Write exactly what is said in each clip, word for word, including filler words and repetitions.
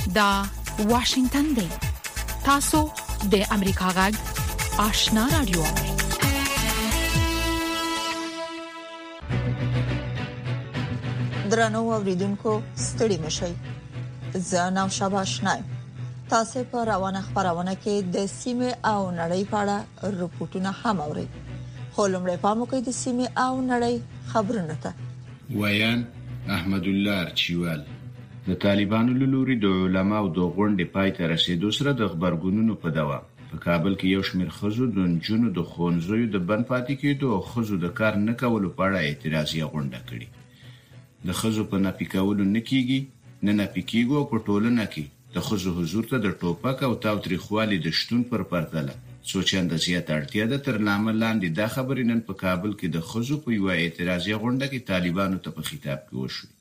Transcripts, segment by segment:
دا واشنگتن دی. تاسو د امریکا غږ آشنا رادیو. درنو اوریدونکو ستړي مشئ. زه نو شاباشنای. تاسو په روانه خبرونه کې د سیمه او نړۍ په اړه رپورټونه هم اورئ. خو لمړی پام وکړئ د سیمه او نړۍ خبرونه ته. ویان احمد الله ارچیوال د طالبانو له لوري د علماو د غونډې پای ته رسیدو سره د خبرګونونو په دوام په کابل کې یو شمېر خزو د جنونو د خونځوي د بن پاتې کېدو او خزو د کار نه کولو په اړه اعتراضي غونډه کړې. د خزو په نپی کولو نکېږي نه نپی کېږي او په ټولنه کې د خزو حضور ته د ټوپک او تاوتریخوالي د شتون پر پرتله څو چنده زیات اړتیا ده. تر نامه لاندې دا خبرې نن په کابل کې د خزو په یو اعتراضي غونډه کې طالبانو ته په خطاب کې وشوې.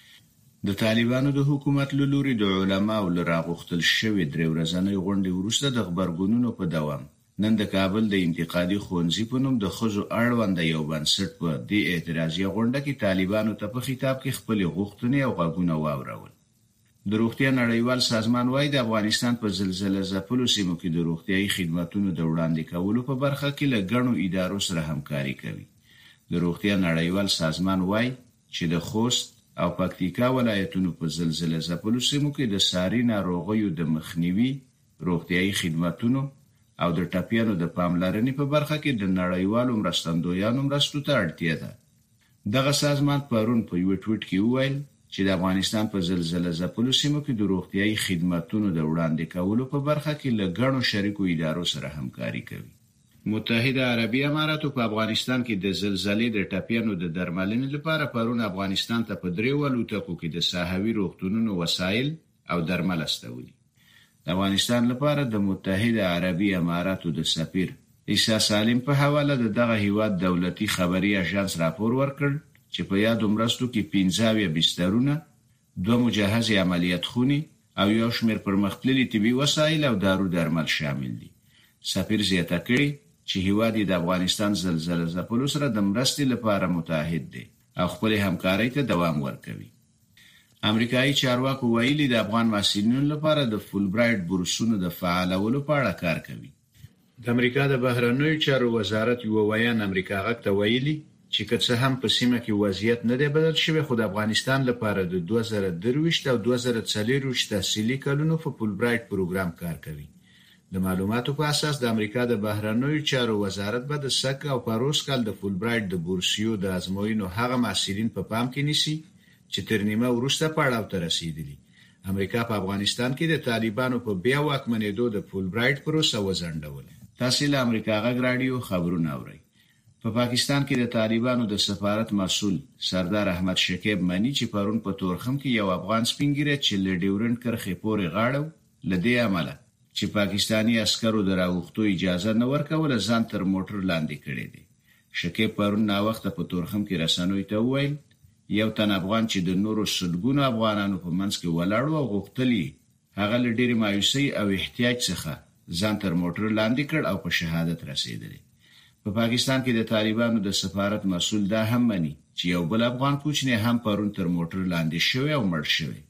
د طالبانو د حکومت له لوري د علماو له راغوښتل شوې درې ورځنۍ غونډې وروسته د خبرګونونو په دوام نن د کابل د انتقادي ښوونځي په نوم د خزو اړوند یو بنسټ په دې اعتراضي غونډه کې طالبانو ته په خطاب کې خپل غوښتنې او غږونه واورول. د روغتیا نړیوال سازمان وايي د افغانستان په زلزلې ځپلو سیمو کې د روغتیايي خدماتو د وړاندې کولو په برخه کې له ګڼو ادارو سره همکاري کوي. د روغتیا نړیوال سازمان وايي چې د خوست او پکتیکا ولایتونو په زلزلې ځپلو سیمو کې د ساري ناروغیو د مخنیوي، روغتیايي خدماتو او د ټاپیانو د پاملرنې په برخه کې د نړیوالو مرستندویانو مرستو ته اړتیا ده. دغه سازمان پرون په یو ټویټ کې وویل چې د افغانستان په زلزلې ځپلو سیمو کې د روغتیايي خدماتو د وړاندې کولو په برخه کې له ګڼو شریکو ادارو سره همکاري کوي. متحده عربي اماراتو په افغانستان کې د زلزلې د ټاپیانو د درملنې لپاره پرون افغانستان ته په درې ولوتکو کې د ساحوي روغتونونو وسایل او درمل استولي. د افغانستان لپاره د متحده عربي اماراتو د سفیر عیسی سالم په حواله د دغه هیواد دولتي خبري اژانس راپور ورکړ چې په یاد مرستو کې پنځه بسترونه، دوه مجهز عملیات خونې او یو شمېر پرمختللي طبي وسایل او دارو درمل شامل دي. سفیر زیاته کړي چې هیواد د افغانستان زلزلې ځپلو سره د مرستې لپاره متحد دی او خپل همکارۍ ته دوام ورکوي. امریکایي چارواکو ویلي د افغان محصلینو لپاره د فولبرایټ بورسونو د فعالولو په اړه کار کوي. د امریکا د بهرنیو چارو وزارت یو ویان امریکا غږ ته ویلي چې که څه هم په سیمه کې وضعیت نه دی بدل شوی، خو د افغانستان لپاره د دوه زره درویشت او دوه زره څلورویشت تحصیلي کلونو په فولبرایټ پروګرام کار کوي. د معلوماتو په اساس د امریکا د بهرنیو چارو وزارت به د سک او پروس کال د فولبرایټ د بورسیو د ازموینو هغه محصلین په پام کې نیسي چې تر نیمه وروسته پړاو ته رسیدلي. امریکا په افغانستان کې د طالبانو په بیا واکمنېدو د فولبرایټ پروسه وځنډوله. تاسو له امریکا غږ رادیو خبرونه اورئ. په پاکستان کې د طالبانو د سفارت مسؤل سردار احمد شکیب منی چې پرون په تورخم کې یو افغان سپینګیره چې له ډیورنډ کرښې پورې غاړو لدې عمله چې پاکستانی عسکرو دراوختو اجازه نه ورکوله ځان تر موټر لاندې کړی دی. شکیب پرون نا وخت په تورخم کې رسنوي ته وویل یو تن افغان چې د نورو سلګونو افغانانو په منځ کې ولاړ او غوښتلی هغه له ډېرې مایوسۍ او احتیاج څخه ځان تر موټر لاندې کړ او په شهادت رسیدلی. په پاکستان کې د طالبانو د سفارت مسؤل دا هم مني چې یو بل افغان کوچنی هم پرون تر موټر لاندې شوی او مړ شوی.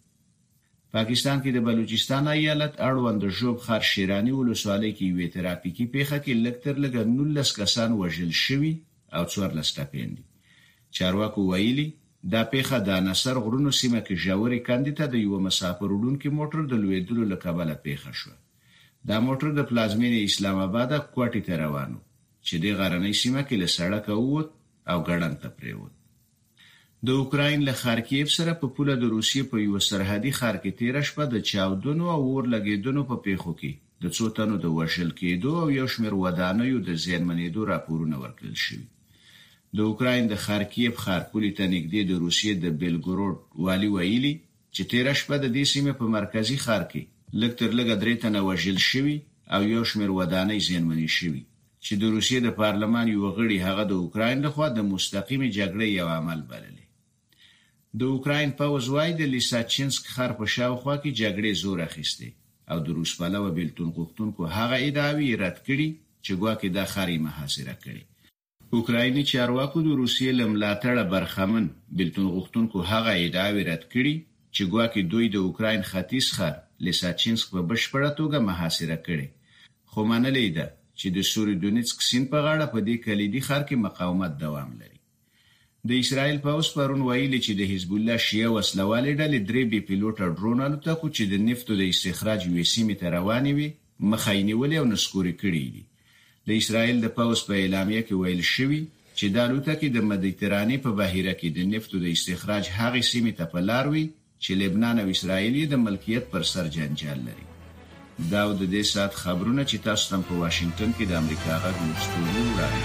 پاکستان کې د بلوچستان ایالت اړوند ژوب خار شیرانی ولسوالۍ کې یو ترافیکي پیښه کې لکتر لګ نولس کسان وژل شوي او څوارلس ټپیان دي. چارواکو ویلي دا پیښه د نصر غرونو سیمه کې ژورې کندې ته د یو مسافر وړونکي موټر د لوېدلو له کبله پیښه شوه. دا موټر د پلازمینې اسلام آباد کوټې ته روانو چې د غرنۍ سیمه کې له سړکه ووت او ګړنګ ته پریوت. د اوکراین له خارکیف سره په پوله د روسیې په یو سرحدي ښار کې تیره شپه د چاودنو او اور لګېدنو په پیښو کې د څو تنو د وژل کېدو او یو شمېر ودانیو د زیانمنېدو راپورونه ورکړل شوي. د اوکراین د خارکیف ښار پولې ته نږدې د روسیې د بیلګورود والي ویلي چې تیره شپه د دې سیمې په مرکزي ښار کې لږ تر لږه درې تنه وژل شوي او یو شمېر ودانۍ زیانمنې شوي چې د روسیې د پارلمان یو غړي هغه د اوکراین لخوا د مستقیمې جګړې یو عمل بللی. د اوکراین پوځ وايي د لیساچینسک ښار په شاوخوا کې جګړې زور اخیستی او د روس پلوه بیلتون غوښتونکو هغه ادعاوې رد کړي چې ګواکې دا ښار یې محاصره کړي. اوکرایني چارواکو د روسیې له ملاتړه برخمن بیلتون غوښتونکو هغه ادعاوې رد کړي چې ګواکې دوی د اوکراین ختیځ ښار لیساچینسک په بشپړه توګه محاصره کړي، خو منلې ده چې د سوریدونیتسک سیند په غاړه په دې کلیدي ښار کې مقاومت دوام لري. د اسرائیل پوځ پرون ویلي چې د حزب الله شیعه وسلوالې ډلې درې بي پیلوټه ډرون الوتکو چې د نفتو د استخراج یوې سیمې ته روانې وي مخه یې نیولې او نسکوري کړي دي. د اسرائیل د پوځ په اعلامیه کې ویل شوی چې د الوتکې د مدیترانې په بحیره کې د نفتو د استخراج هغه سیمې ته په لار وي چې لبنان او اسرائیل د ملکیت پر سر جنجال لري. دا د دې سات خبرونه چې تاسو تم په واشنگټن کې د امریکا غږ مستوي وړاندې.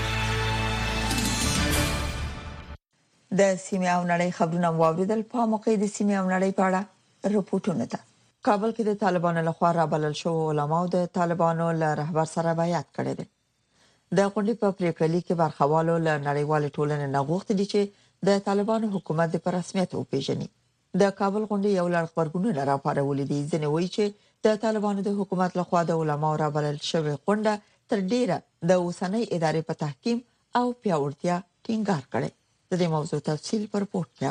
د سیمه او نړۍ خبرونه واوریدل. په موقع د سیمه او نړۍ په اړه رپورټونه ده. کابل کې د طالبانو لخوا رابلل شو علماو د طالبانو له رهبر سره بیعت کړی دی. د غونډې په پریکړه لیک کې برخوالو له نړیوال ټولنې نه غوښتي دي چې د طالبانو حکومت د پرسمیت وپیژني. د کابل غونډې یو لړ خبرګونونه راپارولې دي. ځنې وایي چې د طالبانو د حکومت لخوا د علماو رابلل شوی غونډه تر ډیره د اوسنۍ ادارې په تحکیم او پیاوړتیا ټینګار کړي. د دې موضوع تفصیل په رپورت کې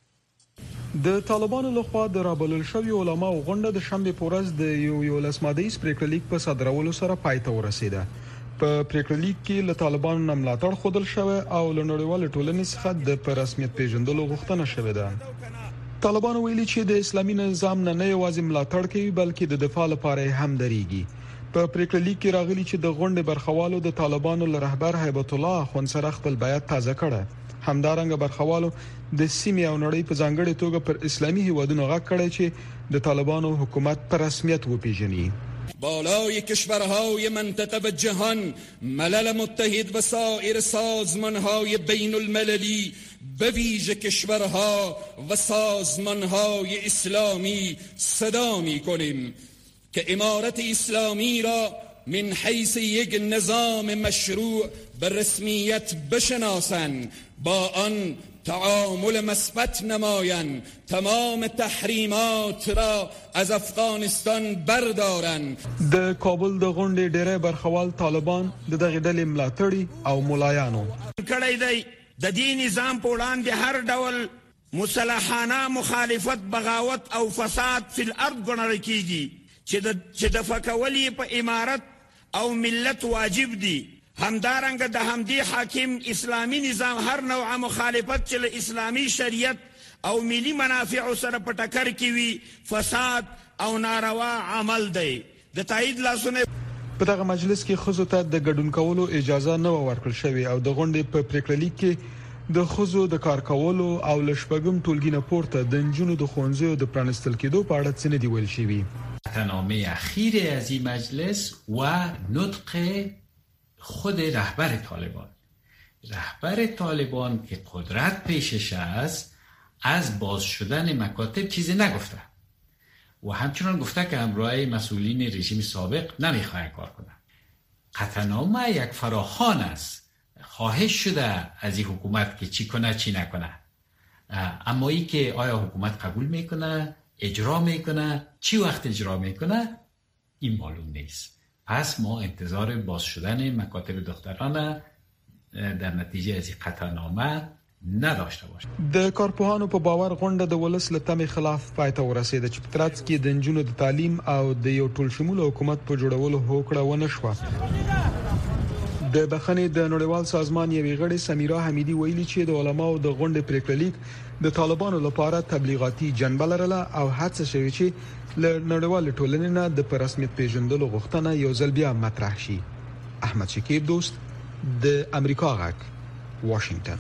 اورئ. د طالبانو لخوا د رابلل شوی علماو غونډه د شنبه په ورځ د یو یو لسمادیس پریکړه لیک په صادرولو سره پای ته ورسیده. په پریکړه لیک کې له طالبانو نه ملاتړ خوندل شوی او له نړیوال ټولنې څخه د پرسمیت پیژندلو غوښتنه شوې ده. طالبانو ویلي چې د اسلامي نظام نه نه یوازې ملاتړ کوي بلکې د دفاع لپاره هم درېږي. په پریکړه لیک کې راغلي چې د غونډې برخوالو د طالبانو له رهبر هیبت الله اخوند سره خپل بیعت تازه کړ. همدارنګه برخوالو د سیمې او نړۍ په ځانګړي توګه پر اسلامي هیوادونو غږ کړی چې د طالبانو حکومت پر رسمیت وپیژني. بالای کشورهای منطقه و جهان، ملل متحد و سایر سازمانهای بین المللی، به ویژه کشورها و سازمانهای اسلامی صدا می کنیم که امارت اسلامی را من حیث یک نظام مشروع به رسمیت بشناسند، با آن تعامل مثبت نمایند، تمام تحریمات را از افغانستان بردارند. د کابل د غونډې ډېری برخوال طالبان د دغه ډلې ملاتړي او ملایانو کړی دی د دې نظام په وړاندې هر ډول مسلحانه مخالفت، بغاوت او فساد فی الارض ګڼل کیږي چې د چې د فکولي په امارت او ملت واجب دي. همدارنګه د همدې حاکم اسلامی نظام هر نوع مخالفت چې له اسلامی شریعت او ملي منافع سره په ټکر کې وي فساد او ناروا عمل دی. د تایید لاسونه په دغه مجلس کې خزو ته د ګډون کولو اجازه نه ورکړل شوې او د غونډې په پریکړه لیک کې د خزو د کار کولو او لشپګم ټولګي نه پورته د انجونو د خونځو د پرانستل کېدو په اړه څه نه دی ویل شوی. قطعنامه اخیر از این مجلس و نطق خود رهبر طالبان رهبر طالبان که قدرت پیشش است از باز شدن مکاتب چیزی نگفته و همچنان گفته که همراه مسئولین رژیم سابق نمیخواهند کار کنند. قطعنامه یک فراخوان است. خواهش شده از این حکومت که چی کنه چی نکنه، اما ای که آیا حکومت قبول میکنه، اجرا میکنه، چی وقت اجرا میکنه، این معلوم نیست. پس ما انتظار باز شدن مکاتب دختران در نتیجه از این قطعنامه نداشته باشیم. د کارپوهانو په باور غونډه د ولس له تمې خلاف پای ته ورسېده چې په ترڅ کې د نجونو د تعلیم او د یو ټول شموله حکومت په جوړولو هوکړه ونه شوه. د بخښنې د نړیوال سازمان یوې غړي سمیرا حمیدي ویلي چې د علماو د غونډې پریکړه لیک د طالبانو لپاره تبلیغاتي جنبه لرله او هڅه شوې چې له نړیوال ټولنې نه د رسمیت پیژندلو غوښتنه یو ځل بیا مطرح شي. احمد شکیب دوست، د امریکا غږ، واشنگټن.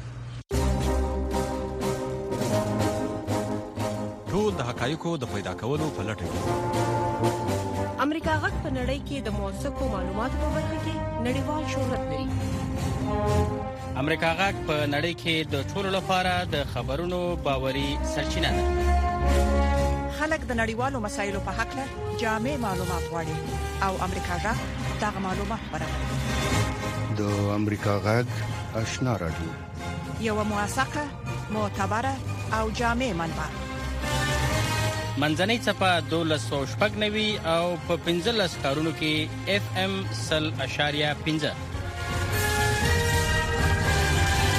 ټول د حقایقو د پیدا کولو په لټه کې امریکا غږ په نړۍ کې د موثقو معلوماتو په برخه کې نړیوال شهرت لري. امریکا غږ په نړۍ کې د ټولو لپاره د خبرونو باوري سرچینه ده. خلک د نړیوالو مسایلو په حق له جامع معلومات غواړي او امریکا غږ دغه معلومات برابروي. د امریکا غږ آشنا راډیو، یو موثقه، معتبره او جامع منبع. منځنۍ چپه دولس سوه شپږ نوي او په پنځلس ښارونو کې اف ام سل اشاریه پنځه.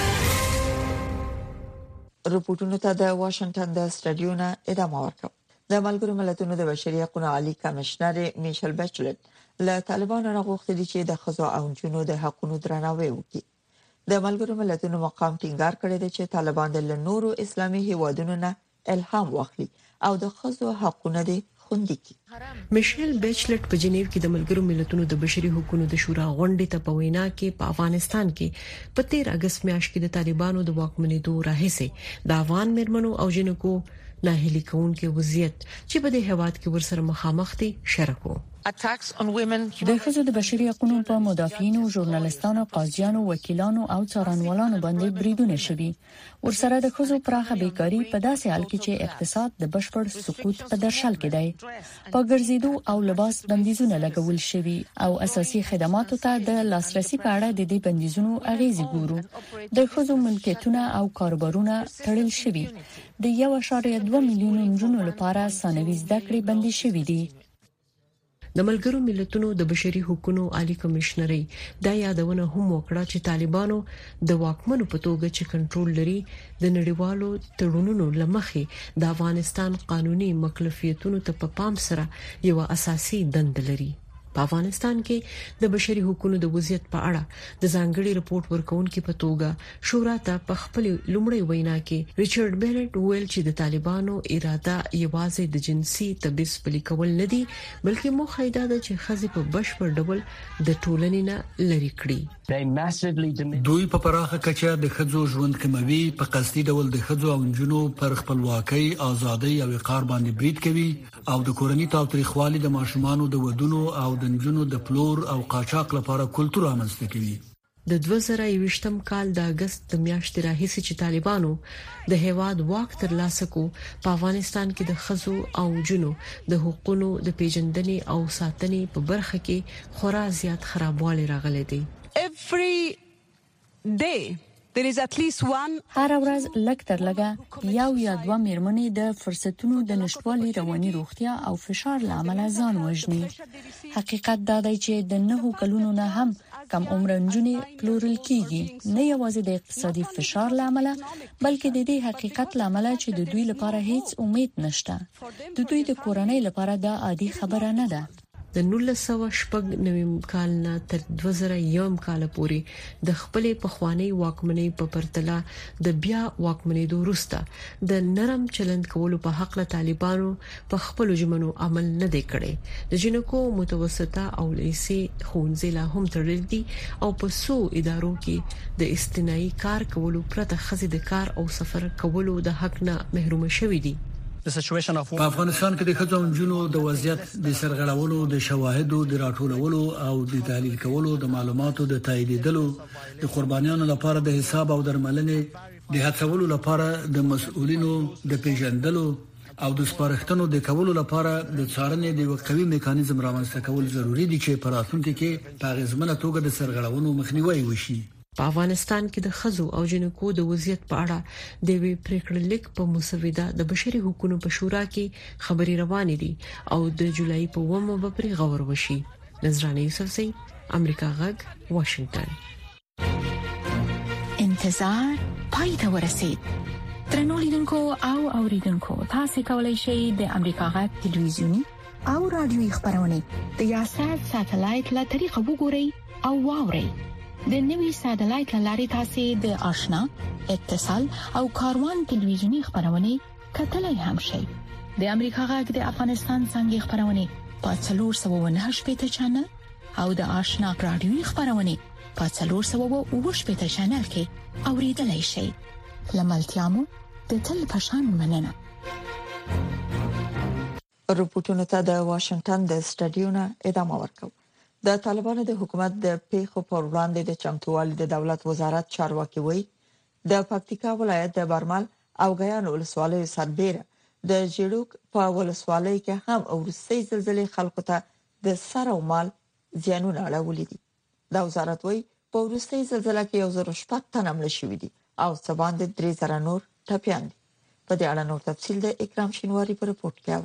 رپورټونو ته د واشنگټن د سټډیو نه ادامه ورکوم. د ملګرو ملتونو د بشري حقوقو عالی کمشنر میشل بچلټ له طالبانو راغوښتي چې د خزو او جنونو د حقوقو درناوی وکړي. د ملګرو ملتونو مقام ټینګار کړی دی چې طالبان د نورو اسلامي هیوادونو نه الهام واخلي او د خزو حقوقو د خوندي کړي. میشل بچلټ په جنیو کې د ملګرو ملتونو د بشري حقوقو د شورا غونډې ته په وینا کې په افغانستان کې په تیر اگست میاشت کې د طالبانو د واکمنېدو راهیسې د افغان مرمنو او جنکو ناهیلي کوونکې وضعیت چې په دې هواد کې ورسره مخامخ دي شرکو. د ښځو د بشري حقوقو په مدافعینو، ژورنالستانو، قاضیانو، وکیلانو او څارنوالانو باندې بریدونه شوي. ورسره د ښځو پراخه بیکاری په داسې حال کې چې اقتصاد د بشپړ سقوط په درشل کې دی. په ګرځېدو او لباس بندیزونه لګول شوي او اساسي خدماتو ته د لاسرسي په اړه د دې بندیزونو اغیزې ګورو. د ښځو ملکیتونه او کاروبارونه تړل شوي. د یو اشاریه دوه میلیون نجونو لپاره ثانوي زده کړې بندي شوې دي. د ملګرو ملتونو د بشري حقوقو عالی کمشنري دا یادونه هم وکړه چې طالبانو د واکمنو په توګه چې کنټرول لري د نړیوالو تړونونو لمخې د افغانستان قانوني مکلفیتونو ته په پام سره یو اساسي دند لري. په افغانستان کې د بشري حقوقو د وضعیت په اړه د ځانګړي رپورت ورکونکو په توګه شورا ته په خپل لومړی وینا کې ریچارډ بیلټ ویل چې د طالبانو اراده یوازې د جنسي تبعیض پلي کول نه دي بلکې موخه دا ده چې خزي په بشپړ ډول د ټولنې نه لري کړي. دوی په پراخه کچه د خزو ژوند کموي، په قصدي ډول د خزو او جنونو پر خپلواکۍ، ازادۍ او وقار باندې برید کوي او د کورنۍ تاوتریخوالي د ماشومانو د ودونو او د نجونو د پلور او قاچاق لپاره کلتور رامنځته کوي. د دوه زره یوویشتم کال د اگست د میاشتې راهیسې چې طالبانو د هیواد واک ترلاسه کو په افغانستان کې د خزو او جنو د حقوقو د پیژندنې او ساتنې په برخه کې خورا زیات خرابوالی راغلي دي. Every day there is at least one هر ورځ لږ تر لږه یو یا دوه میرمنې د فرصتونو د نشټوالي، رواني روغتیا او فشار لامل ځان وژني. حقیقت دا دی چې د نهو کلونو نه هم کم عمر نجونې پلورل کیږي، نه یوازې د اقتصادي فشار لامل بلکې د دې حقیقت لامل چې د دوی لپاره هیڅ امید نشته. د دوی د کورنۍ لپاره دا عادي خبره نه ده. د نولس سوه شپږ نوي کال نه تر دوه زره یو کال پورې د خپلې پخوانی واکمنۍ په پرتله د بیا واکمنېدو وروسته د نرم چلند کولو په حق له طالبانو په خپل جمنو عمل نه دی کړی. د جنکو متوسطه او لیسي ښوونځي لا هم تړل دي او په سو ادارو کې د استثنایی کار کولو پرته خزي د کار او سفر کولو د حق نه محروم شوي دي. په افغانستان کې د خځو او نجونو د وضعیت د سرغړولو، د شواهدو د راټولولو او د تحلیل کولو، د معلوماتو د تاییدولو، د قربانیانو لپاره د حساب او درملنې د هڅولو لپاره د مسؤلینو د پیژندلو او د سپارښتنو د کولو لپاره د څارنې د یو قوي میکانیزم رامنځته کول ضروری دي چې په راتلونکي کې په غزمنه توګه د سرغړونو مخنیوي وشي. په افغانستان کې د خزو او جنکو د وضعیت په اړه د وی پریکړه لیک په مسوده د بشري حقوقو په شورا کې خبري روانې دي او د جولای په اوومه به پرې غور وشي. نظرانه یوسفزئی، امریکا غږ، واشنگټن. انتظار پای ته ورسید. ترنو لیدونکو او اوریدونکو، تاسو کولی شئ د امریکا غږ ټلویزیونی او رادیوي خبرونه د یاشر ساتلایت له طریقو وګورئ او واورئ. د نوي ساتلایت لارې تاسو د آشنا، اتصال او کاروان ټلویزیونی خبرونه کتلای هم شئ. د امریکا غږ د افغانستان څنګه خبرونه په څلور سوه او نهه شپږ چنل او د آشنا رادیوي خبرونه په څلور سوه او اووه شپږ چنل کې اوریدلای شئ. لملتيامو د تل پشان مننه. رپورټونو ته د واشنگټن د سټډیونا ادامه ورکوي. د طالبانو د حکومت د پیښو پر وړاندې د چمتووالي د دولت وزارت چارواکي وایي د پکتیکا ولایت د برمل او غیان ولسوالۍ سربېره د جیړوک په ولسوالۍ کې هم ورستۍ زلزلې خلکو ته د سر او مال زیانونه اړولي دي. د وزارت وایي په ورستۍ زلزلې کې یو زر شپږ تنه مړه شوي دي او څه باندې درې زره نور ټپيان دي. په دې اړه نور تفصیل د اکرام شینواری په رپورت کې اورئ.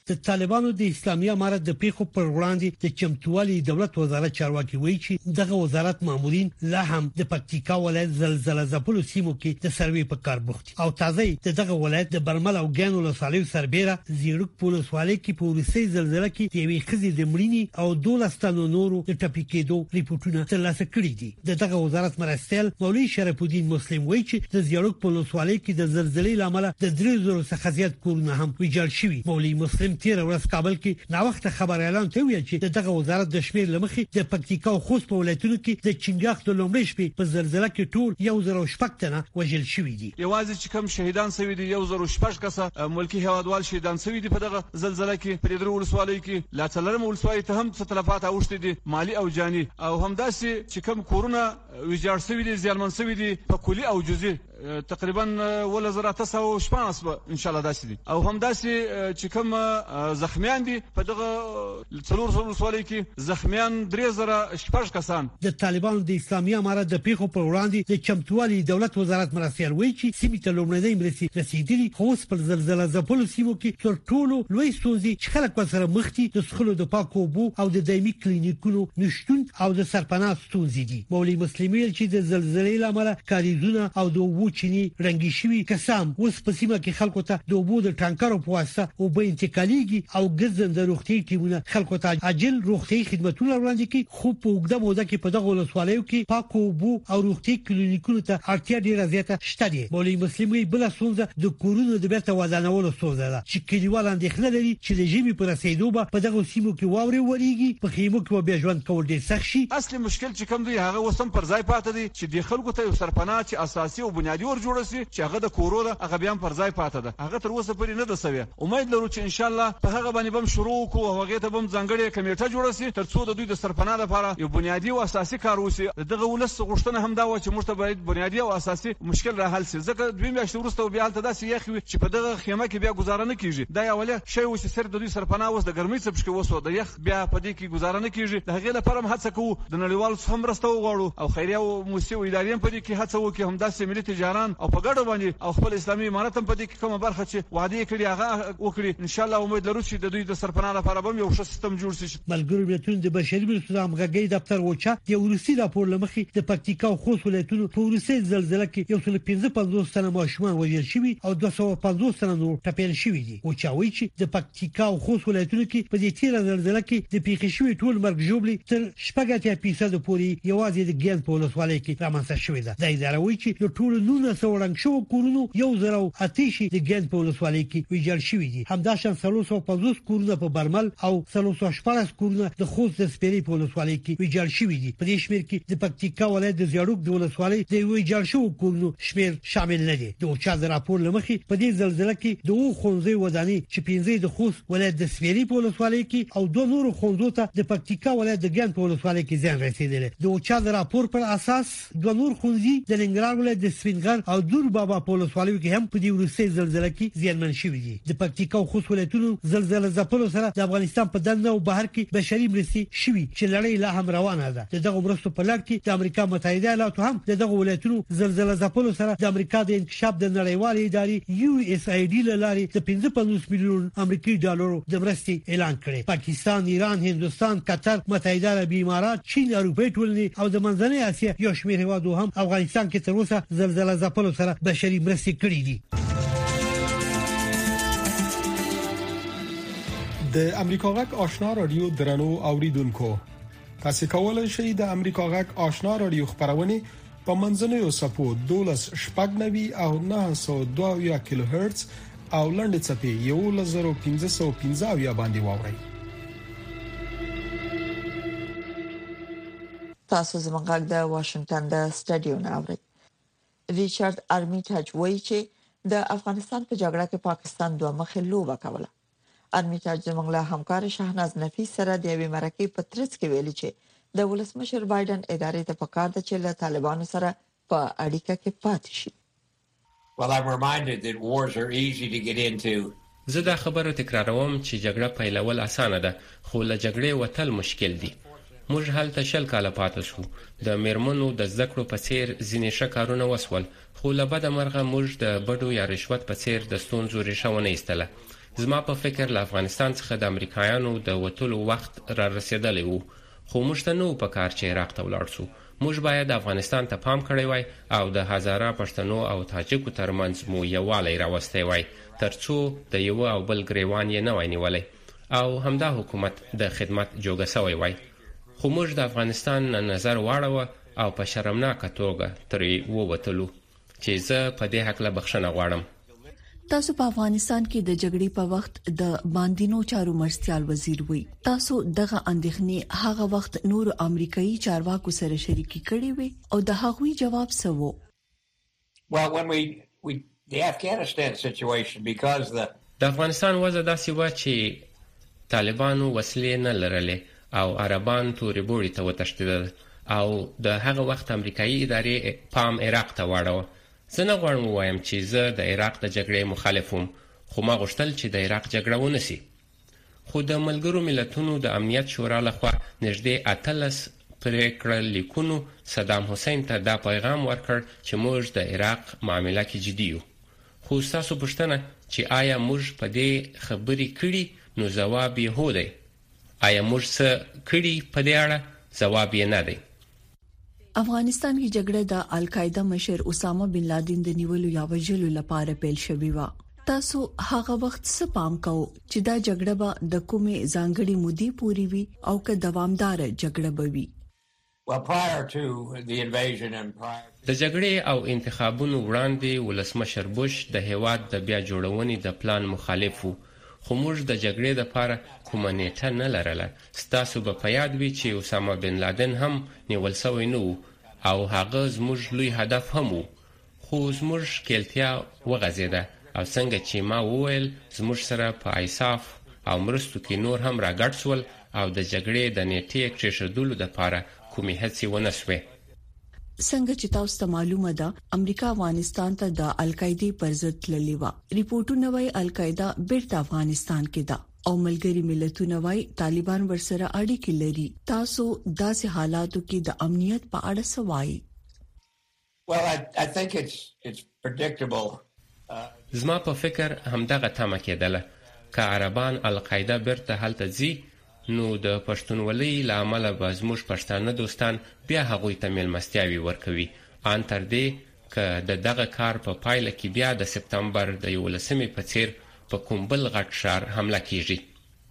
د طالبانو د اسلامي امارت د پیښو پر وړاندې د چمتووالي دولت وزارت چارواکي وایي چې دغه وزارت مامورین لا هم د پکتیکا ولایت زلزلہ ځپلو سیمو کې د سروې په کار بوخت او تازه د دغه ولایت د برمل او ګانو ولسوالۍ سربېره زیړک پولیسوالۍ کې په ورسې زلزلہ کې د یوې خزي د مړینې او دولس تنو نورو د ټپي کېدو ریپورتونه ترلاسه کړي دي. د دغه وزارت مرستیال مولوی شرف الدین مسلم وایي چې د زیړک پولیسوالۍ کې د زلزلې لامل د درې زره څخه زیات کورونه هم ویجاړ شوي. مولوی مسلم تیر ورځ کابل کې نا وخت خبر اعلان کوي چې دغه وزارت د شمیر لمخې د پکتیکا او خوست په ولایتونو کې د چنګاخ د لومړي شپې په زلزلہ کې ټول یو زره شپږ تنه وژل شوي دي. یوازې چې کوم شهیدان شوي دي یو زره شپږ کسه ملکی هوادوال شهیدان شوي دي په دغه زلزلہ کې په درو ولسوالۍ کې لا څلرم ولسوالۍ ته هم څه تلفات اوښتي دي مالی او جاني او همداسې چې کوم کورونه ویجاړ شوي دي زیانمن شوي دي په کلی او جزئي تقریبا ول زره تاسو شپانس به ان شاء الله داسې دي او همداسې چې کوم زخمیان دي په دغه څلور ولسوالۍ کې زخمیان درې زره شپږ کسان. د طالبانو د اسلامي امارت د پیښو پر وړاندې د چمتووالي دولت وزارت مرستیال وایي چې سیمې ته لومړنۍ مرستې رسیدلي خو اوس پر زلزلہ ځپلو سیمو کې تر ټولو لوی ستونزې چې خلک ورسره مخ دي د څښلو د پاکو اوبو او د دایمي کلینیکونو نشټون او د سرپناه ستونزې دي. مولوی مسلم ویل چې د زلزلې لامل کاریزونه او د اوبو چینی رنګي شوی کسان اوس په سیمه کې خلکو ته د اوبو د ټانکرو په واسطه اوبه انتقاليږي او ګرځنده روغتي ټیمونه خلکو ته عاجل روغتي خدماتونه وړاندې کوي. خو په وګړه موده کې په دغه ولسوالیو کې پاکو اوبو او روغتي کلینیکونو ته اړتیا ډیره زیاته شته دي. مولوی مسلم وی بل څنګه د کورونو د بیرته ودانولو څنګه ده چې کلیوال اندېښنه لري چې د ژمي پر رسیدو به په دغه سیمو کې واوري وریږي په خیمو کې به ژوند کول ډیر سخت شي. اصلي مشکل چې کوم دی هغه وسم پر ځای پاتې دي چې د خلکو ته سرپناه چې اساسي او بنیادی ور جوړ شي چې هغه د کورونا هغه بیا پر ځای پاتې ده هغه تر اوسه پرې نه ده سوي. امید لرو چې ان شاء الله په هغه باندې بم شروع کوو او هغه ته بم ځانګړې کمیټه جوړ شي تر څو د دوی د سرپناه لپاره یو بنیادی او اساسي کار وشي. دغه ولس غوښتنه هم دا و چې موږ ته باید بنیادی او اساسي مشکل را حل شي ځکه دوی میاشتې وروسته بیا حالت داسې یخوي چې په دغه خیمه کې بیا گزاره نه کیږي. دا اوله شی و چې سر د دوی سرپناه اوس د ګرمۍ څخه کې وسو د یخ بیا په دې کې گزاره نه کیږي. د هغې لپاره هم هڅه کوو د نړیوالو څخه مرسته وغواړو او خیریه او موسسې او ادارې هم په دې کې هڅه وکړي هم داسې ملي تجاران او په ګډه باندې او خپل اسلامي امارت هم په دې کې کومه برخه چې وعده کړي هغه وکړي. ان شاء الله امید لرو چې د دوی د سرپناه لپاره به یو ښه سیستم جوړ شي. ملګرو ملتونو د بشري مرستو همغږي دفتر وچا د روسي راپور لمخې د پکتیکا او خوست ولایتونو په روسي زلزلہ کې یو څل پنځه پنځوس تنه ماشومان وژل شوي او دوه سوه پنځوس تنه نور ټپيان شوي دي. وچا وایي چې د پکتیکا او خوست ولایتونو کې په دې تیر زلزلہ کې د پیښې شوي ټول مرګ ژوبلي تر شپږ اتیا فیصد پورې یوازې د ګیان په ولسوالۍ کې رامنځته شوې ده. د ادارې وایي چې د ټول نونه سو رنګ شو کورونو یو زره اتیشي د ګیان په ولسوالۍ کې ویجاړ شوي دي. همداشان څلور سوه پنځوس کورونه په برمل او څلور سوه شپږ کورونه د خوست د سپېرې په ولسوالۍ کې ویجاړ شوي دي. په دې شمیر کې د پکتیکا ولایت د زیړوک د ولسوالۍ د ویجاړ شوو کورونو شمیر شامل نه دي. د اوچا د راپور لمخې په دې زلزلہ کې د اوه خونځې ودانۍ چې پنځه د خوست ولایت د سپېرې په ولسوالۍ کې او دوه نور خونځو ته د پکتیکا ولایت د ګیان په ولسوالۍ کې زیان رسیدلی. د اوچا د راپور پر اساس دوه نور خونځې د ننګرهار ولایت د سپینغر او دور بابا په ولسوالیو کې هم په دې ورسې زلزلہ کې زیانمن شوي دي. د پکتیکا او خوست ولایتونو زلزلہ ځپلو سره د افغانستان په دننه او بهر کې بشري مرستې شوي چې لړۍ لا هم روانه ده. دغه مرستو په لړ کې د امریکا متحده ایالاتو هم دغه ولایتونو زلزلہ ځپلو سره د امریکا د انکشاف د نړیوالې ادارې یو اس ای ډي لاري د پنځه پنځوس میلیون امریکایي ډالرو د مرستې اعلان کړي. پاکستان، ایران، هندستان، قطر، متحده عربي امارات، چین، اروپای ټولنې او د منځنۍ اسیا یو شمېر هیوادو هم افغانستان کې تر اوسه زلزلہ ځپلو سره بشري مرستې کړې دي. د امریکا غږ آشنا رادیو درنو اوریدونکو تاسو کولای شئ د امریکا غږ آشنا رادیو خبرونه په منځنوي سپو دولس شپږ نوي او نه سوه دوه کیلو هرتز او لنډ چپی یو لزر پنځه سوه پنځه باندې واورئ. تاسو زموږ غږ د واشنگټن د سټډیو نه اورئ. ریچارډ ارمیټاج وایي چې د افغانستان په جګړه کې پاکستان دوه مخه لوبه کوله. ارمیټاج زموږ له همکار شاهناز نفیس سره د یوې مرکې په ترڅ کې ویلي چې د ولسمشر بایدن ادارې ته پکار ده چې له طالبانو سره په اړیکه کې پاتې شي. Well, I'm reminded that wars are easy to get into. زه دا خبره تکراروم چې جګړه پیلول اسانه ده خو له جګړې وتل مشکل دي. موږ هلته شل کاله پاتې شو. د میرمنو د ذکرو په څیر ځینې ښه کارونه وسول خو له بده مرغه موږ د بډو یا رشوت په څیر د ستونزو ریښه ونه ایستله. زما په فکر له افغانستان څخه د امریکایانو د وتلو وخت را رسیدلی وو، خو موږ ته نه و پکار چې عراق ته ولاړ شو. موږ باید افغانستان ته پام کړی وای او د هزاره پښتنو او تاجکو ترمنځ مو یووالی راوستی وای ترڅو د یو او بل ګریوان یې نه وای نیولی او همدا حکومت د خدمت جوګه سوی وای. خو موږ د افغانستان نه نظر واړوه او په شرمناکه توګه ترې ووتلو چې زه په دې هکله بخښنه غواړم. تاسو په افغانستان کې د جګړې په وخت د باندینو چارو مرستيال وزیر وي. تاسو دغه اندېښنې هغه وخت نور امریکایي چارواکو سره شریکي کړې وي او د هغوی جواب څه وو؟ Well, when we we the Afghanistan situation because the د افغانستان وضع داسې و چې طالبانو وسلې نه لرلې او عربان تورې بوړې ته وتښتېدل او د هغه وخت امریکایي ادارې پام عراق ته واړوه. زه نه غواړم ووایم چې زه د عراق د جګړې مخالف وم، خو ما غوښتل چې د عراق جګړه ونسي. خو د ملګرو ملتونو د امنیت شورا لخوا نږدې اتلس پریکړه لیکونو صدام حسین ته دا پیغام ورکړ چې موږ د عراق معامله کې جدي یو. خو ستاسو پوښتنه چې آیا موږ په دې خبرې کړي نو ځواب یې هو دی. آیا موږ څه کړي په دې اړه؟ ځواب یې نه دی. افغانستان کې جګړه د القاعده مشر اسامه بن لادن د نیولو یا وژلو لپاره پیل شوې و. تاسو هغه وخت څه پام کوو چې دا جګړه به د کومې ځانګړي مودې پورې وي او که دوامدار جګړه به وي؟ Well, prior to the invasion and prior د جګړې او انتخابونو وړاندې ولسمشر بوش د هیواد د بیا جوړونې د پلان مخالف وو، خو موږ د جګړې دپاره کومه نیټه نه لرله. ستاسو به په یاد وي چې اسامه بن لادن هم نیول سوی نه و او هغه زموږ لوی هدف هم و، خو زموږ ښکیلتیا وغځېده او څنګه چې ما وویل زموږ سره په ایساف او مرستو کې نور هم راګډ سول او د جګړې د نیټې کښېښودلو دپاره کومې هڅې ونه سوې. څنګه چې تاسو ته معلومه ده امریکا افغانستان ته د القاعده پر ضد تللی و. ریپورتونه وايي القاعده بیرته افغانستان کې ده او ملګری ملتونه وايي طالبان ورسره اړیکې لري. تاسو داسې حالاتو کې د امنیت په اړه څه وایي؟ Well, I I think it's it's predictable. زما په فکر همدغه تمه کېدله که عربان القاعده بیرته هلته ځي نو د پښتونولۍ له امله به زموږ پښتانه دوستان بیا هغوی ته میلمستیاوې ورکوي، ان تر دې که د دغه کار په پایله کې بیا د سپتمبر د یولسمې په څیر په کوم بل غټ ښار حمله کیږي.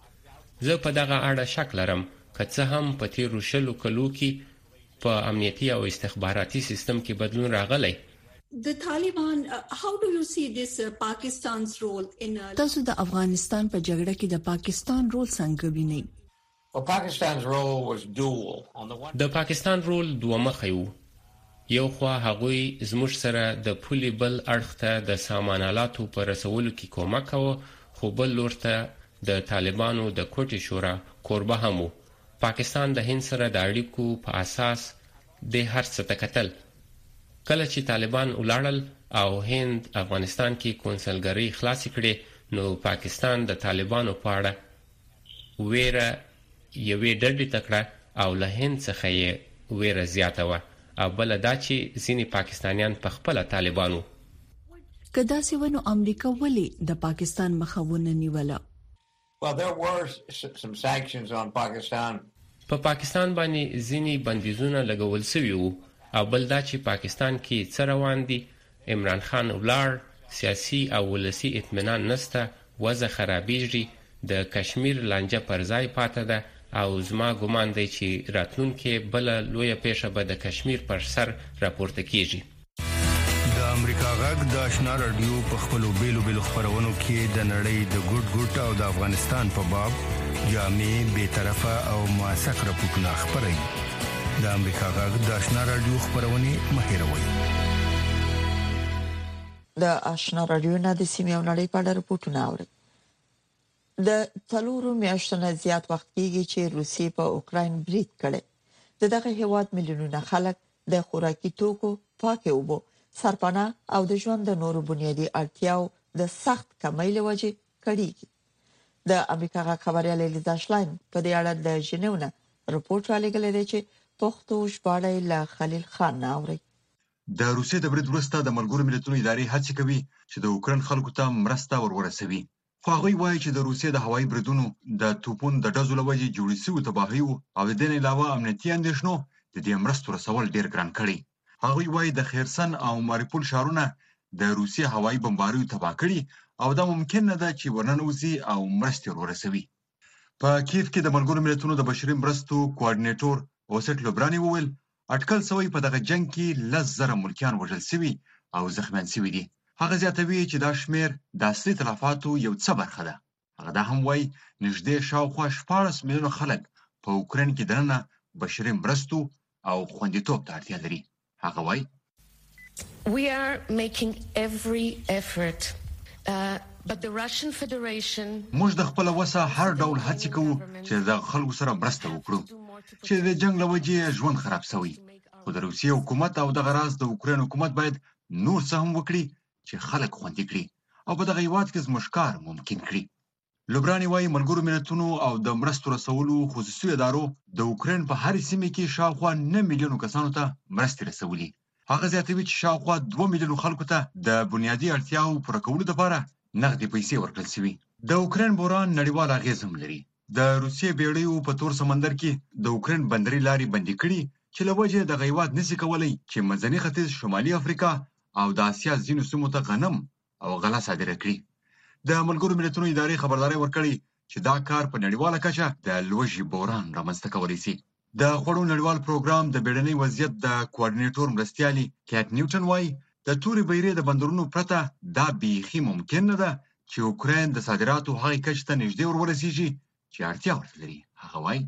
زه په دغه اړه شک لرم که څه هم په تیرو شلو کلو کې په امنیتي او استخباراتي سیستم کې بدلون راغلی. The Taliban, uh, how do you see this uh, Pakistan's role in uh, تاسو د افغانستان په جګړه کې د پاکستان رول څنګه وینئ؟ Well, Pakistan's role was dual. On the one د پاکستان رول دوه مخی و. یو خوا هغوی زموږ سره د پولې بل اړخ ته د سامانالاتو په رسولو کې کومک کوه، خو بل لور ته د طالبانو د کوټې شورا کوربه هم و. پاکستان د هند سره د اړیکو په اساس د هر څه ته کتل. کله چې طالبان ولاړل او هند افغانستان کې کونسلګرۍ خلاصې کړې نو پاکستان د طالبانو په اړه ویره یوې ډډې ته کړه او له هند څخه یې ویره زیاته وه او بله دا چې ځینې پاکستانیان په خپله طالبانو. که داسې و نو امریکا ولې د پاکستان مخه ونه نیوله؟ Well, there were some sanctions on Pakistan. په پاکستان باندې ځینې بندیزونه لګول سوي وو او بل دا چې پاکستان کې څه روان دي. عمران خان ولاړ، سیاسي او ولسي اطمینان نسته، وضع خرابېږي، د کشمیر لانجه پر ځای پاته ده او زما ګمان دی چې راتلونکې بله لویه پیښه به د کشمیر پر سر راپورته کیږي. د امریکا غږ د آشنا رادیو په خپلو بیلو بیلو خپرونو کې د نړۍ د ګوټ ګوټ او د افغانستان په باب جامع بیطرفه او موثق راپورټونه خپروي. د امریکا غږ د آشنا رادیو خپرونې مه هېروئ. د آشنا رادیو نه د سیمې او نړۍ په اړه راپورټونه اورئ. د څلورو میاشتو نه زیات وخت کېږي چې روسیې په اوکراین برید کړی. د دغه هیواد میلیونونه خلک د خوراکي توکو، پاکې اوبو، سرپناه او د ژوند د نورو بنیادي اړتیاو د سخت کمۍ له وجې کړيږي. د امریکا غږ خبريال الیزا شلاین په دې اړه د ژنیو نه رپورټ رالیږلی دی چې پښتو ژباړه له خلیل خان نه اوري. د روسیې د برید وروسته د ملګرو ملتونو ادارې هڅه کوي چې د اوکراین خلکو ته مرسته ورورسوي، خو هغه وایي چې د روسیې د هوایي بریدونو د توپون د ډزو لوجې جوړې شوی تباهي او د دې علاوه امنیتي اندېښنو د دې مرستو رسول ډیر ګران کړي. هغه وایي د خیرسن او ماریپول ښارونه د روسیې هوایي بمباریو تباه کړي او دا ممکن نه ده چې ورننوځي او مرستې ورسوي. په کیف کې د ملګرو ملتونو د بشري مرستو کوارډینیټور اوسټ لوبراني وویل اټکل سوی په دغه جنگ کې لس زره ملکیان وژل شوي او زخمیان شوي دي. هغه زیاتوي چې دا شمیر د اصلي تلفاتو یو څه برخه ده. هغه دا هم وایي نږدې شاوخوا شپاړس میلیونه خلک په اوکراین کې دننه بشري مرستو او خوندیتوب ته اړتیا لري. هغه وایي We are making every effort uh, but the Russian Federation موږ د خپل وسه هر ډول هڅې کوو چې د خلکو سره مرسته وکړو چې د جنگ له وجې ژوند خراب شوی. خو د روسیې حکومت او د غراز د اوکراین حکومت باید نور څه هم وکړي چې خلک خوندي کړي او په دغه هیواد کې زموږ کار ممکن کړي. لوبراني وایي ملګرو ملتونو او د مرستو رسولو خصوصي ادارو د اوکراین په هر سیمه کې شاوخوا نه میلیونو کسانو ته مرستې رسولي. هغه زیاتوي چې شاوخوا دوه میلیونو خلکو ته د بنیادي اړتیاو پوره کولو لپاره نغدي پیسې ورکړل شوي. د اوکراین بحران نړیوال اغېز هم لري. د روسیې بیړیو په تور سمندر کې د اوکراین بندري لارې بندي کړي چې له وجې دغه هیواد نشي کولی چې منځني ختیځ، شمالي افریقا او د اسیا ځینو سیمو ته غنم او غله صادره کړي. د ملګرو ملتونو ادارې خبرداري ورکړي چې دا کار په نړیواله کچه د لوږې بحران رامنځته کولی شي. د خوړو نړیوال پروګرام د بیړني وضعیت د کوارډینیټور مرستیالي کیټ نیوټن وایي د تورې بیرې د بندرونو پرته دا بیخي ممکن نه ده چې اوکراین د صادراتو هغې کچې ته نږدې ورورسیږي چې اړتیا ورته لري. هغه وایي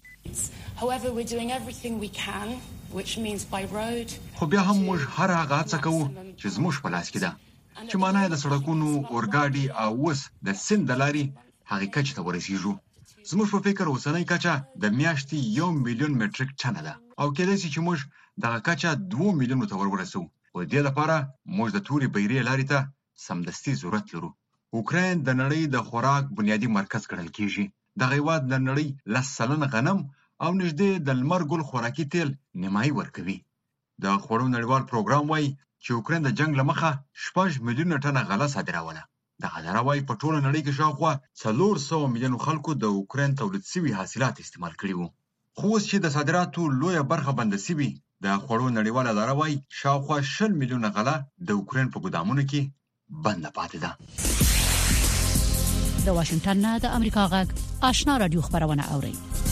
However, we're doing everything we can, which means by road. خو بیا هم موږ هر هغه هڅه کوو چې زموږ په لاس کې ده چې معنی د سړکونو، اورګاډي او اوس د سیند د لارې هغې کچې ته ورسیږو. زموږ په فکر اوسنۍ کچه د میاشتې یو میلیون مټریک ټنه ده او کېدای شي چې موږ دغه کچه دوه میلیونو ته ورورسو. خو د دې لپاره موږ د تورې بیرې لارې ته سمدستي ضرورت لرو. اوکراین د نړۍ د خوراک بنیادي مرکز ګڼل کېږي. دغه هیواد د نړۍ لس سلنه غنم او نږدې د لمر ګل خوراکي تیل نیمایي ورکوي. د خوړو نړیوال پروګرام وایي چې اوکراین د جنگ له مخه شپږ میلیونه ټنه غله صادروله. دغه اداره وایي په ټوله نړۍ کې شاوخوا څلور سوه میلیونو خلکو د اوکراین تولید شوي حاصلات استعمال کړي وو. خو اوس چې د صادراتو لویه برخه بنده شوي، د خوړو نړیواله اداره وایي شاوخوا شل میلیونه غله د اوکراین په ګودامونو کې بنده پاتې ده. د واشنگټن نه د امریکا غږ آشنا رادیو خبرونه اوري.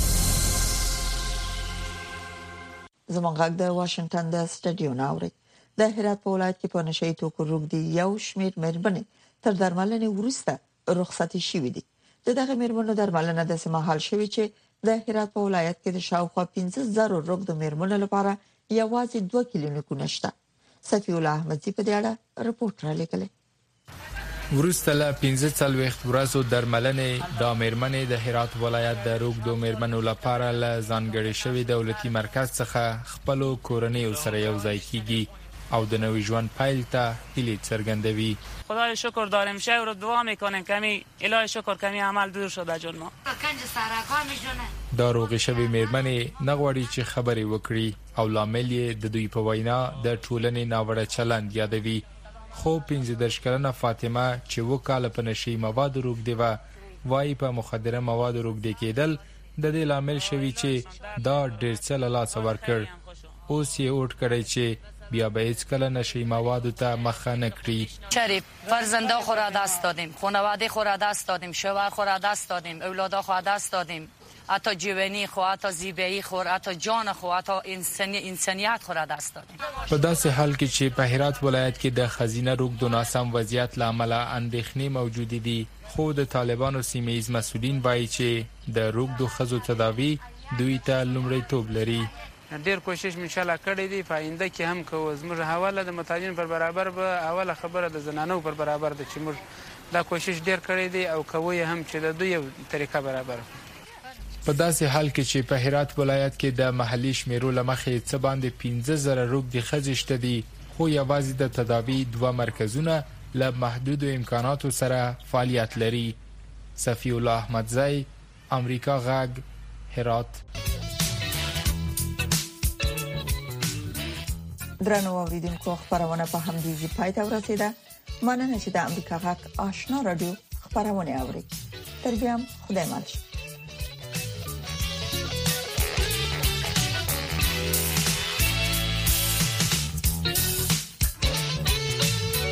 زموږ غږ د واشنگټن د سټډیو نه اوري. د هرات په ولایت کې په نشي توکو روغدي یو شمېر مېرمنې تر درملنې وروسته رخصتي شوې دي. دغه مېرمنو درملنه د سمحال شوې چې د هرات په ولایت کې د شاوخوا پنځه زره روغد مېرمنو لپاره یوازې دوه کلینیکونه شته. صفی الله احمدزي په دې اړه رپورټ را لیکلی. ورسته له پنځه څلوېښت ورځو درملنې د مېرمنې د هرات ولایت د روغدو مېرمنو لپاره له ځانګړي شوي دولتي مرکز څخه خپلو کورنیو سره یو ځای کیږي او د نوي ژوند پیل ته هیلې څرګندوي. خدای شکر داریم، شهر رو دعا میکنیم کمی الهی شکر کمی عمل دور شده جون ما. دا روغې شوي مېرمنې نه غواړي چې خبرې وکړي او لامل یې د دوی په وینا د ټولنې ناوړه چلند یادوي. خو پنځه دېرش کلنه فاطمه چې اووه کاله په نشي موادو روږدې وه، وایي په مخدره موادو روږدې کېدل د دې لامل شوي چې دا ډېر څه له لاسه ورکړ. اوس یې اوټ کړی چې بیا به هیڅکله نشي موادو ته مخه نه کړي. شریف فرزنده خو را دست دادیم، خانواده خو را دست دادیم، شوهر خو را دست دادیم، اولادا خو دست دادیم، حتی جوانی خو، حتی زیبایی خو، حتی جان خو، حتی انسانی انسانیت خو را دست دادیم. په داسې حال کې چې په هرات ولایت کې د ښځینه روږدو ناسم وضعیت له امله اندېښنې موجودې دي، خو د طالبانو سیمه ییز مسؤلین وایي چې د روږدو ښځو تداوی دوی ته لومړیتوب لري. ډیر کوشش انشاءالله کړی دی، په آینده کې هم کوو. زموږ حواله د متاجرین پر برابر به اوله خبره د زنانو پر برابر ده چې موږ دا کوشش ډیر کړی دی او کوو هم چې د دوی یو طریقه برابر. په داسې حال کې چې په هرات ولایت کې د محلي شمیرو له مخې څه باندې پنځه زره روږدې ښځې شته دي، خو یوازې د تداوی دوه مرکزونه له محدودو امکاناتو سره فعالیت لري. صفی الله احمدزی، امریکا غږ، هرات. درنو اوریدونکو، خبرونه په همدې ځای پای ته ورسیده. مننه چې د امریکا غږ آشنا رادیو خبرونه اوري. تر بیا خدای مالشه.